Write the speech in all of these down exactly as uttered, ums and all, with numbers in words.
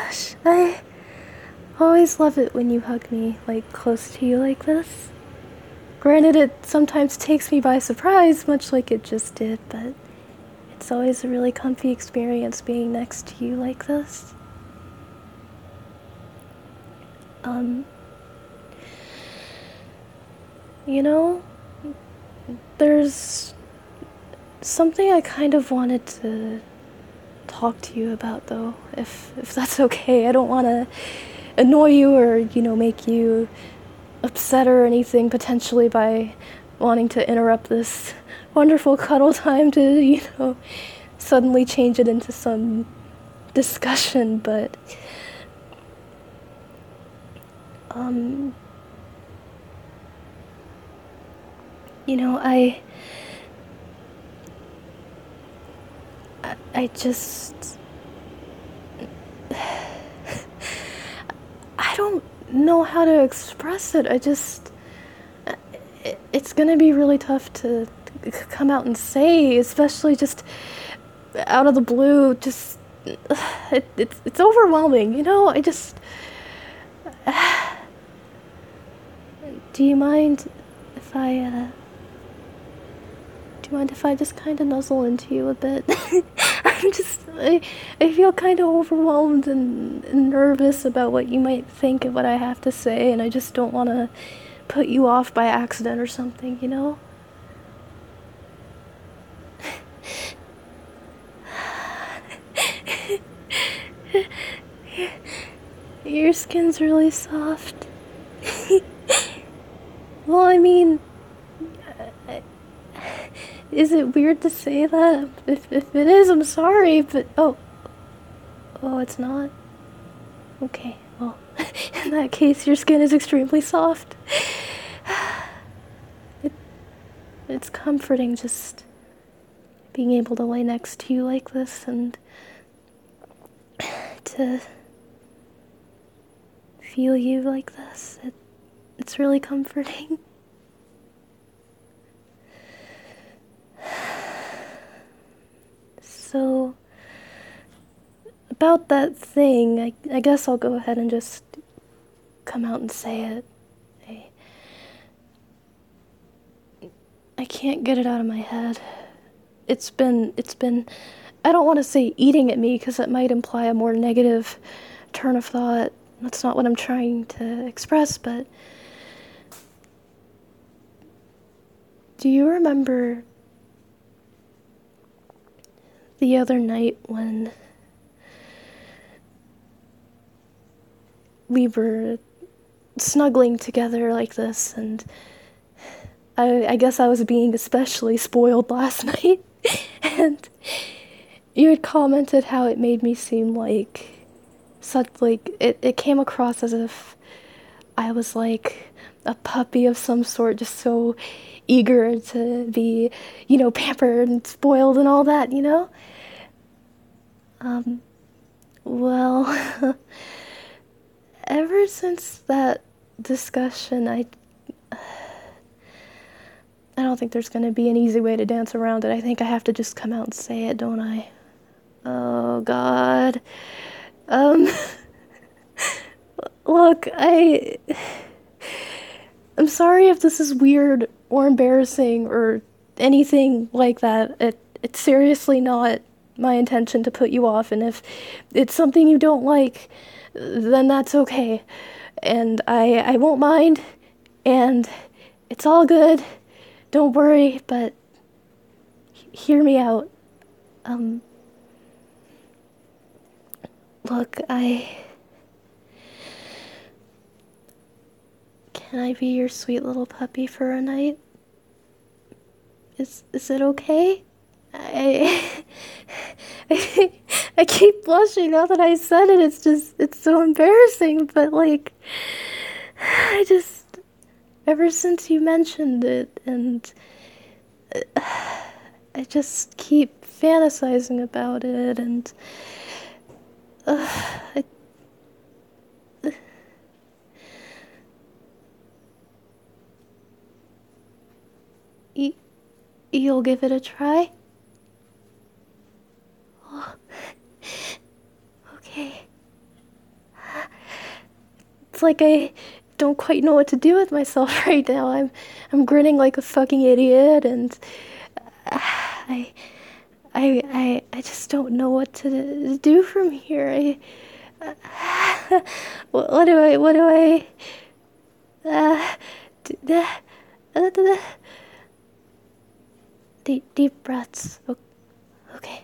gosh, I always love it when you hug me, like, close to you like this. Granted, it sometimes takes me by surprise, much like it just did, but it's always a really comfy experience being next to you like this. Um, you know, there's something I kind of wanted to talk to you about, though, if if that's okay. I don't want to annoy you or, you know, make you upset or anything potentially by wanting to interrupt this wonderful cuddle time to, you know, suddenly change it into some discussion, but um you know, I I, I just I don't know how to express it. I just it, it's gonna be really tough to come out and say, especially just out of the blue. Just it, it's it's overwhelming, you know. I just do you mind if I uh do you mind if I just kind of nuzzle into you a bit? I'm just I, I feel kind of overwhelmed and, and nervous about what you might think of what I have to say, and I just don't want to put you off by accident or something, you know? Your skin's really soft. Well, I mean, is it weird to say that? If, if it is, I'm sorry, but oh, oh, it's not? Okay, well, in that case, your skin is extremely soft. It, it's comforting just being able to lay next to you like this and to feel you like this. It, it's really comforting. So, about that thing, I, I guess I'll go ahead and just come out and say it. I, I can't get it out of my head. It's been, it's been, I don't want to say eating at me because that might imply a more negative turn of thought. That's not what I'm trying to express, but do you remember the other night when we were snuggling together like this, and I, I guess I was being especially spoiled last night, and you had commented how it made me seem like such, like, it, it came across as if I was like a puppy of some sort, just so eager to be, you know, pampered and spoiled and all that, you know? Um, well, ever since that discussion, I I don't think there's gonna be an easy way to dance around it. I think I have to just come out and say it, don't I? Oh, God. Um, look, I... I'm sorry if this is weird or embarrassing or anything like that. It, it's seriously not my intention to put you off, and if it's something you don't like, then that's okay. And I, I won't mind, and it's all good. Don't worry, but hear me out. Um, look, I... Can I be your sweet little puppy for a night? Is is it okay? I I keep blushing now that I said it. It's just it's so embarrassing, but like I just ever since you mentioned it, and I just keep fantasizing about it, and uh, I, y- you'll give it a try? Oh, okay. it's like I don't quite know what to do with myself right now. I'm I'm grinning like a fucking idiot, and uh, I I I I just don't know what to do from here. I uh, what, what do I what do I uh, d- d- uh, d- deep deep breaths. O- Okay.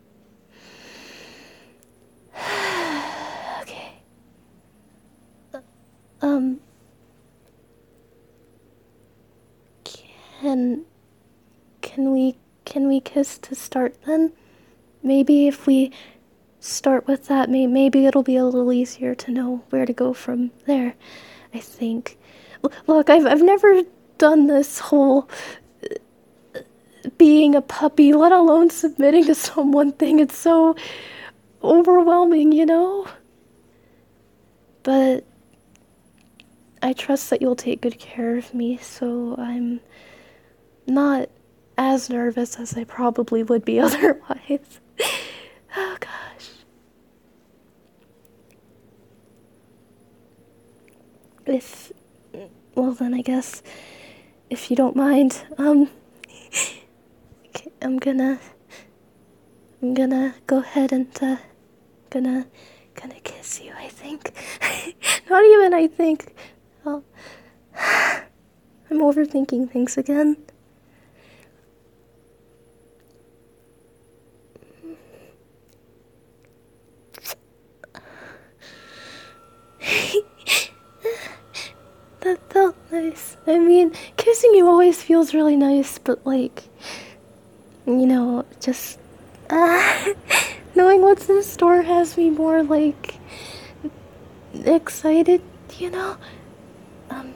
Okay. Um. Can can we can we kiss to start then? Maybe if we start with that, may, maybe it'll be a little easier to know where to go from there. I think. L- look, I've I've never done this whole being a puppy, let alone submitting to someone thing. It's so overwhelming, you know? But I trust that you'll take good care of me, so I'm not as nervous as I probably would be otherwise. Oh gosh. If, well then I guess, if you don't mind, um, I'm gonna, I'm gonna go ahead and, uh, gonna, gonna kiss you, I think. Not even I think. Oh, I'm overthinking things again. That felt nice. I mean, kissing you always feels really nice, but like, you know, just uh, knowing what's in store has me more like excited, you know? Um,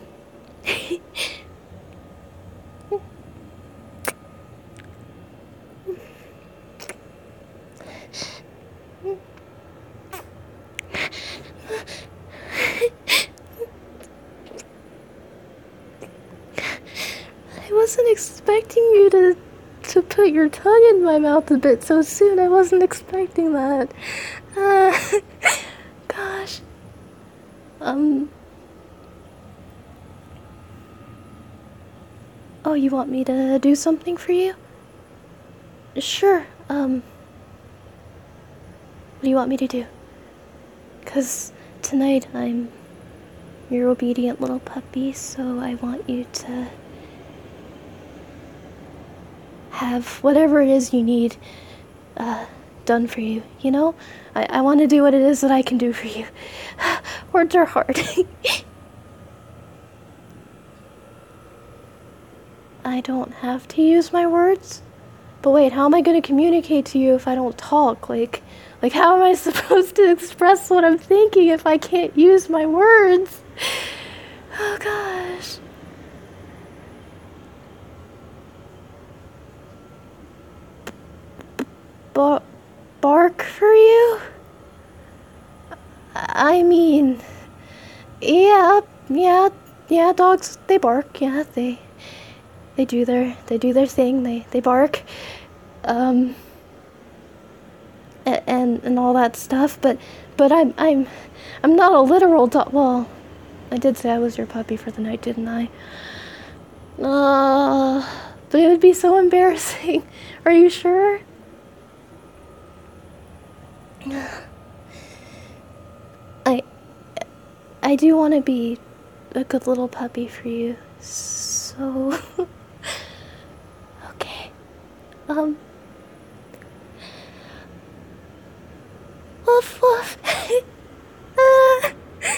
I wasn't expecting you to to put your tongue in my mouth a bit so soon. I wasn't expecting that. Uh, gosh. Um. Oh, you want me to do something for you? Sure. Um. What do you want me to do? 'Cause tonight I'm your obedient little puppy, so I want you to have whatever it is you need uh, done for you, you know? I, I want to do what it is that I can do for you. Words are hard. I don't have to use my words? But wait, how am I going to communicate to you if I don't talk? Like, like how am I supposed to express what I'm thinking if I can't use my words? Oh gosh. Bar- bark for you? I mean, yeah, yeah, yeah, dogs, they bark, yeah, they, they do their, they do their thing, they, they bark, um, and, and all that stuff, but, but I'm, I'm, I'm not a literal dog, well, I did say I was your puppy for the night, didn't I? Uh, but it would be so embarrassing. Are you sure? I, I do want to be a good little puppy for you, so... Okay. Um... Woof woof! uh,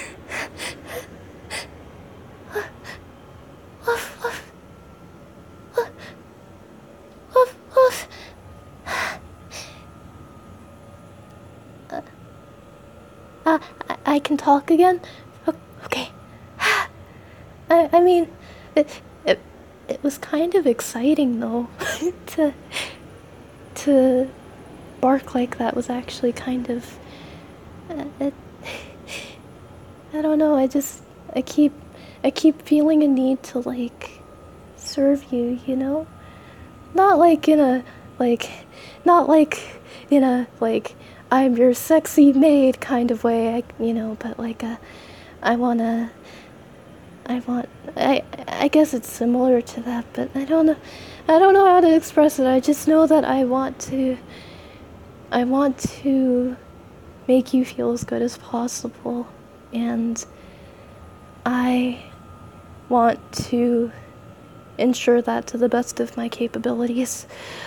woof woof! Woof woof woof! Uh, uh, I, I can talk again? O- Okay. I, I mean, it, it, it was kind of exciting though, to, to bark like that was actually kind of, uh, it, I don't know, I just, I keep, I keep feeling a need to like, serve you, you know? Not like in a, like, not like in a, like, I'm your sexy maid kind of way, I, you know, but like a, I wanna, I want, I, I guess it's similar to that, but I don't know, I don't know how to express it. I just know that I want to, I want to make you feel as good as possible, and I want to ensure that to the best of my capabilities.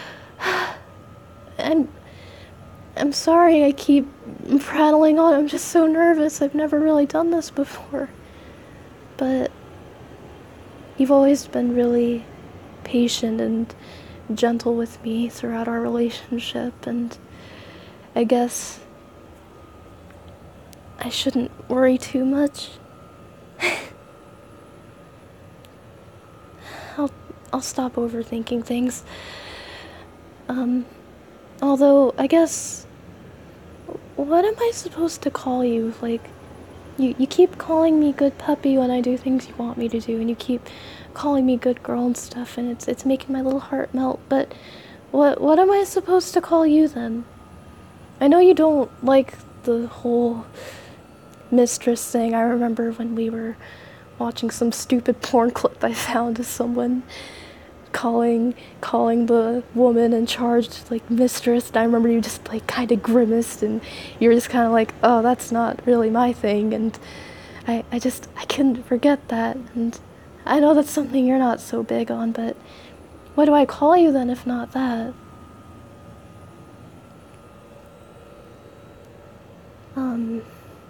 And I'm sorry I keep prattling on. I'm just so nervous. I've never really done this before. But you've always been really patient and gentle with me throughout our relationship, and I guess I shouldn't worry too much. I'll I'll stop overthinking things. Um although I guess, what am I supposed to call you? Like, you you keep calling me good puppy when I do things you want me to do, and you keep calling me good girl and stuff, and it's it's making my little heart melt. But what what am I supposed to call you then? I know you don't like the whole mistress thing. I remember when we were watching some stupid porn clip I found of someone calling calling the woman in charge like mistress, and I remember you just like kind of grimaced, and you were just kind of like, oh, that's not really my thing, and I, I just I couldn't forget that. And I know that's something you're not so big on, but what do I call you then if not that? Um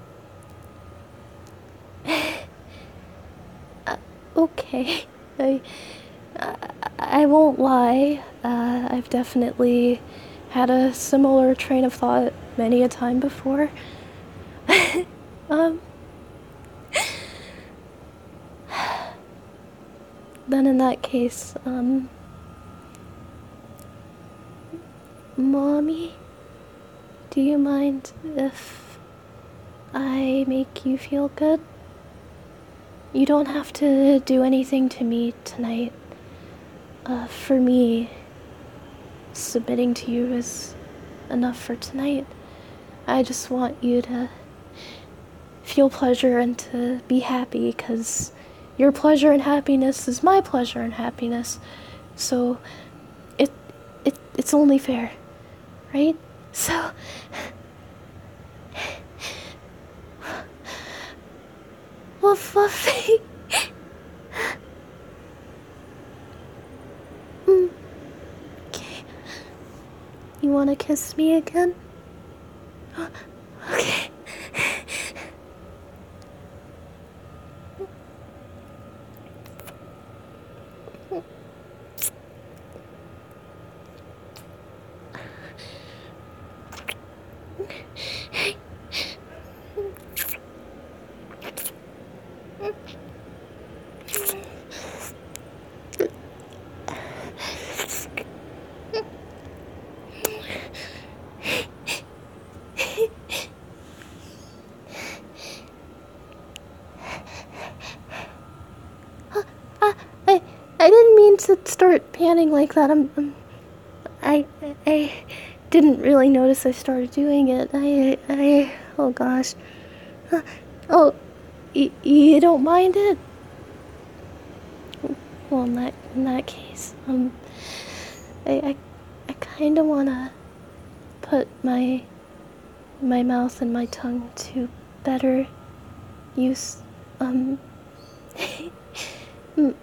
uh, okay. I I won't lie, uh, I've definitely had a similar train of thought many a time before. um, then in that case, um, Mommy, do you mind if I make you feel good? You don't have to do anything to me tonight. Uh, for me, submitting to you is enough for tonight. I just want you to feel pleasure and to be happy, because your pleasure and happiness is my pleasure and happiness. So it it it's only fair, right? So well, Fluffy. mm. Okay. You wanna kiss me again? Okay. I I didn't mean to start panning like that. I'm, I'm I I didn't really notice I started doing it. I I oh gosh. Uh, oh, y- you don't mind it? Well, in that in that case, um, I I, I kind of wanna put my my mouth and my tongue to better use. Um, m-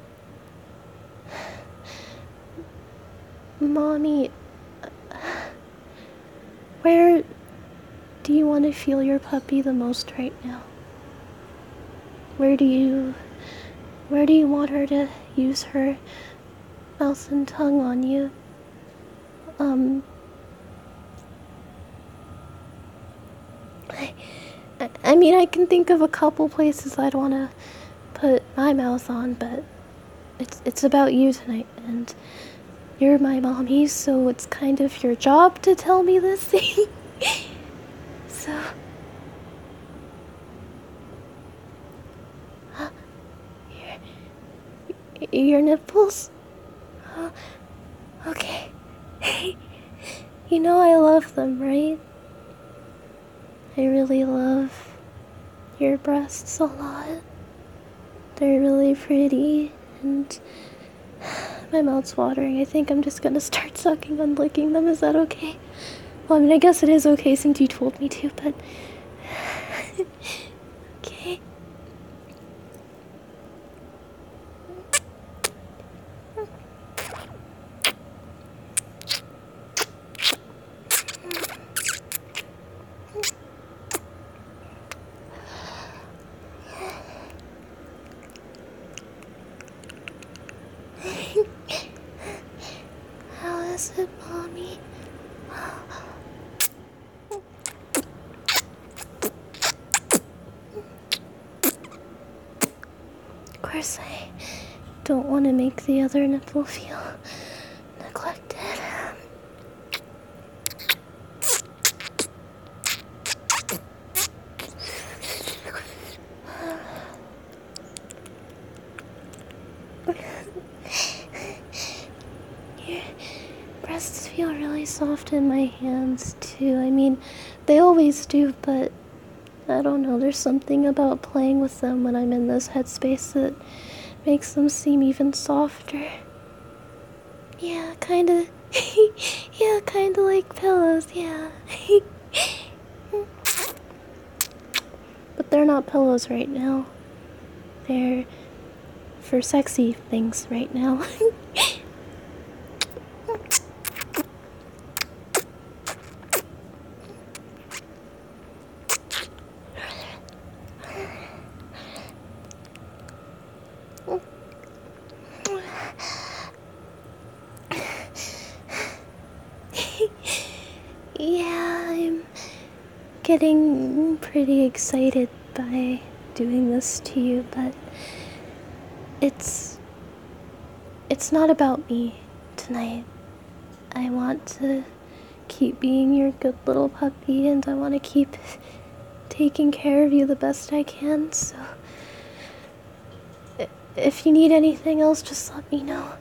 Mommy, where do you want to feel your puppy the most right now? Where do you where do you want her to use her mouth and tongue on you? Um, I, I mean, I can think of a couple places I'd want to put my mouth on, but it's it's about you tonight, and you're my mommy, so it's kind of your job to tell me this thing. So, huh, your, your nipples? Oh, okay. You know I love them, right? I really love your breasts a lot. They're really pretty, and my mouth's watering. I think I'm just gonna start sucking and licking them. Is that okay? Well, I mean, I guess it is okay since you told me to, but... okay. How is it, Mommy? Of course, I don't want to make the other nipple feel neglected. Your breasts feel really soft in my hands, too. I mean, they always do, but I don't know, there's something about playing with them when I'm in this headspace that makes them seem even softer. Yeah, kinda. Yeah, kinda like pillows, yeah. But they're not pillows right now. They're for sexy things right now. Yeah, I'm getting pretty excited by doing this to you, but it's it's not about me tonight. I want to keep being your good little puppy, and I want to keep taking care of you the best I can, so if you need anything else, just let me know.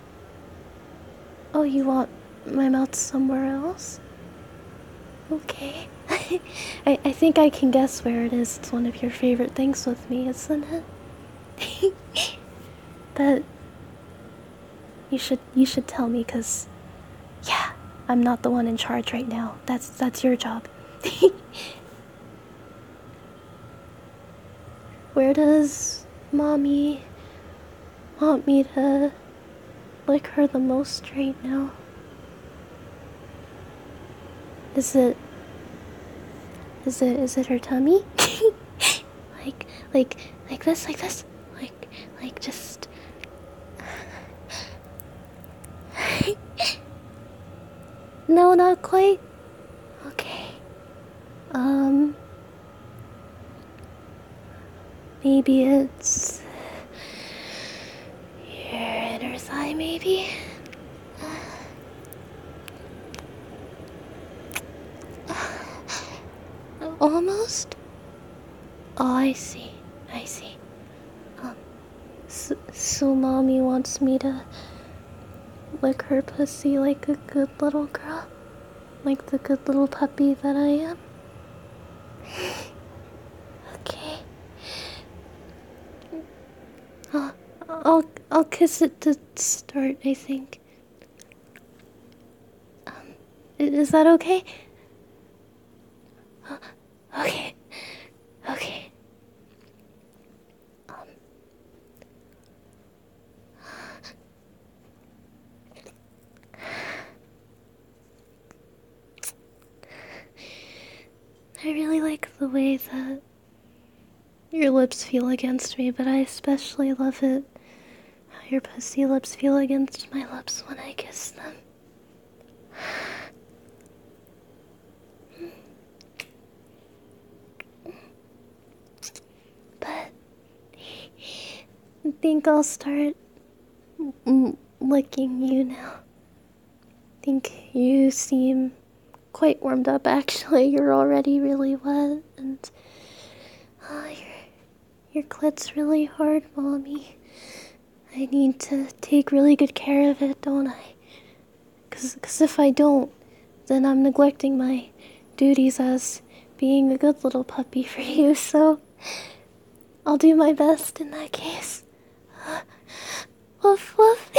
Oh, you want my mouth somewhere else? Okay. I, I think I can guess where it is. It's one of your favorite things with me, isn't it? But you should you should tell me, cause yeah, I'm not the one in charge right now. That's that's your job. Where does Mommy want me to lick her the most right now? Is it Is it is it her tummy? like like like this, like this? Like like just no, not quite. Okay. Um maybe it's your inner thigh, maybe? Almost? Oh, I see. I see. Um, so, so Mommy wants me to lick her pussy like a good little girl? Like the good little puppy that I am? Okay. I'll, I'll, I'll kiss it to start, I think. Um, is that okay? Okay. Okay. Um. I really like the way that your lips feel against me, but I especially love it how your pussy lips feel against my lips when I kiss them. But I think I'll start mm, licking you now. I think you seem quite warmed up, actually. You're already really wet, and oh, your, your clit's really hard, Mommy. I need to take really good care of it, don't I? Cause, cause if I don't, then I'm neglecting my duties as being a good little puppy for you, so I'll do my best in that case. Woof woof.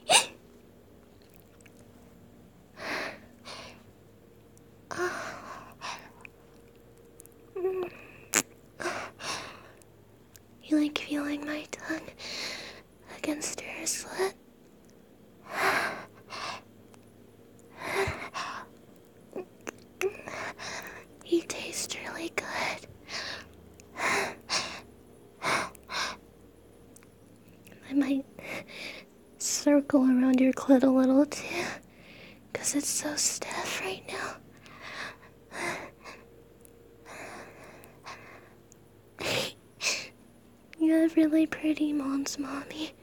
You like feeling my tongue against your slit? You taste really good. I might circle around your clit a little too, because it's so stiff right now. You have really pretty moms, Mommy.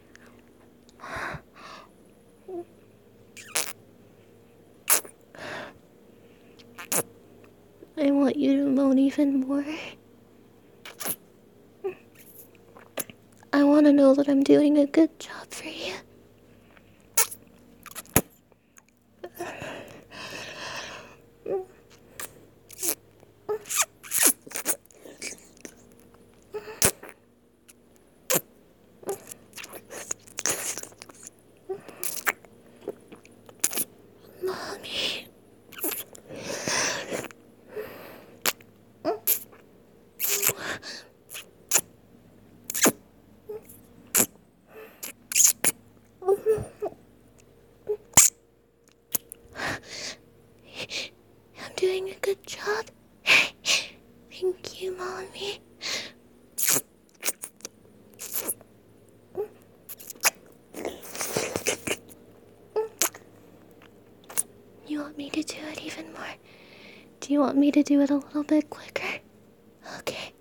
I want you to moan even more. I want to know that I'm doing a good job for you. Mommy. I'm doing a good job. Thank you, Mommy. You want me to do it even more? Do you want me to do it a little bit quicker? Okay.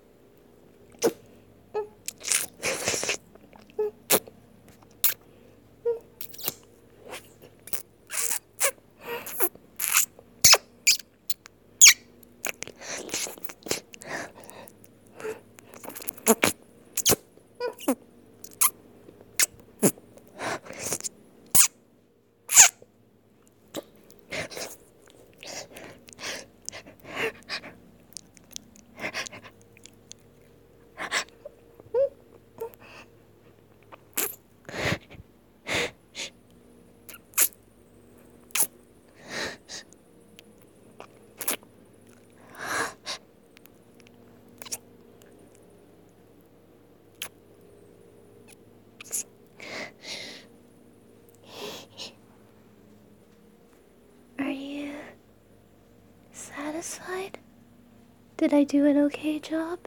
Are you satisfied? Did I do an okay job?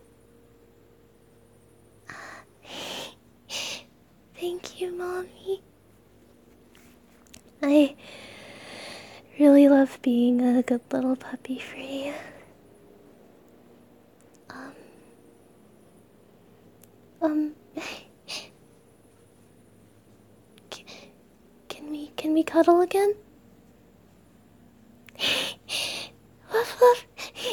Thank you, Mommy. I really love being a good little puppy for you. Um, um, can, can we, can we cuddle again? Woof woof.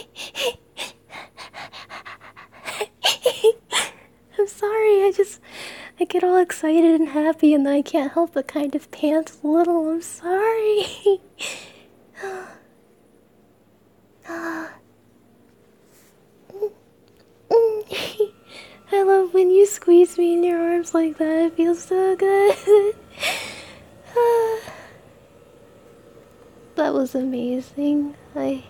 I'm sorry, I just, I get all excited and happy and then I can't help but kind of pant a little. I'm sorry. I love when you squeeze me in your arms like that. It feels so good. That was amazing. I...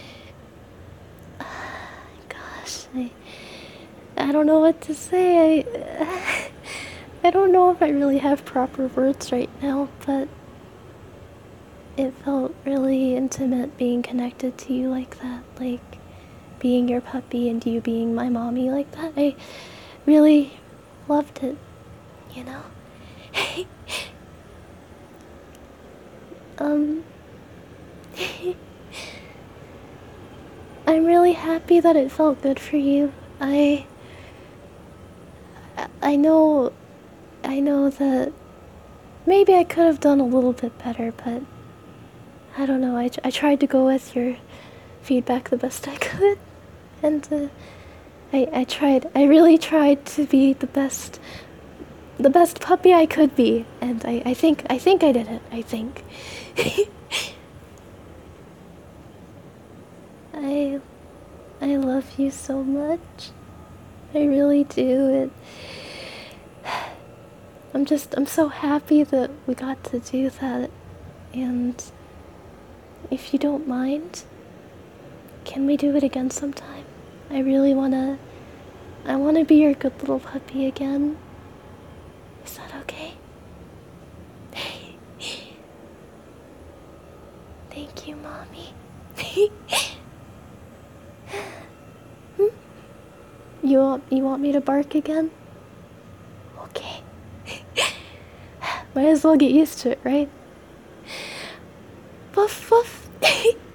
Gosh, I... I don't know what to say. I... I don't know if I really have proper words right now, but... It felt really intimate being connected to you like that. Like, being your puppy and you being my mommy like that. I really loved it, you know? um... I'm really happy that it felt good for you. I... I know... I know that... Maybe I could have done a little bit better, but... I don't know, I, I tried to go with your feedback the best I could. And, uh... I, I tried, I really tried to be the best... The best puppy I could be. And I, I think, I think I did it. I think. I... I love you so much. I really do. It, I'm just, I'm so happy that we got to do that. And if you don't mind, can we do it again sometime? I really wanna, I wanna be your good little puppy again. Is that okay? Thank you, Mommy. Hmm? You want, you want me to bark again? Okay. Might as well get used to it, right? Woof woof.